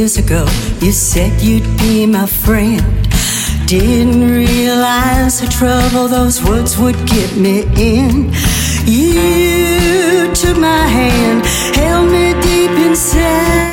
years ago, you said you'd be my friend. Didn't realize the trouble those words would get me in. You took my hand, held me deep inside.